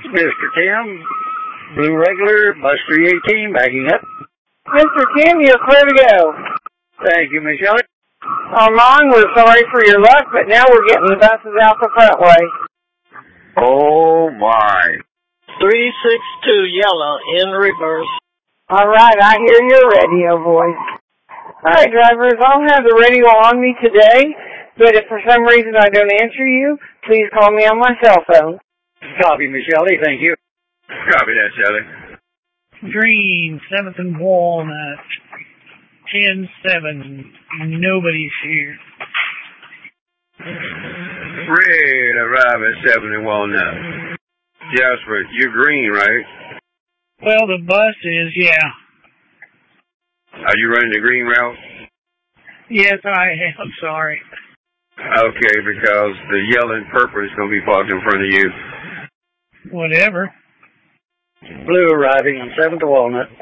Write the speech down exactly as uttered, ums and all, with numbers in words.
Mister Tim, Blue Regular, bus three eighteen, backing up. Mister Tim, you're clear to go. Thank you, Miss Shelley. Armand, we're sorry for your luck, but now we're getting the buses out the front way. Oh, my. three six two yellow in reverse. All right, I hear your radio voice. All right, drivers, I'll have the radio on me today, but if for some reason I don't answer you, please call me on my cell phone. Copy, Miss Shelley. Thank you. Copy that, Shelley. Green, seventh and Walnut, ten seven. Nobody's here. Red, arrive at seven and Walnut. Jasper, you're green, right? Well, the bus is, yeah. Are you running the green route? Yes, I am. I'm sorry. Okay, because the yellow and purple is going to be parked in front of you. Whatever. Blue arriving on seventh to Walnut.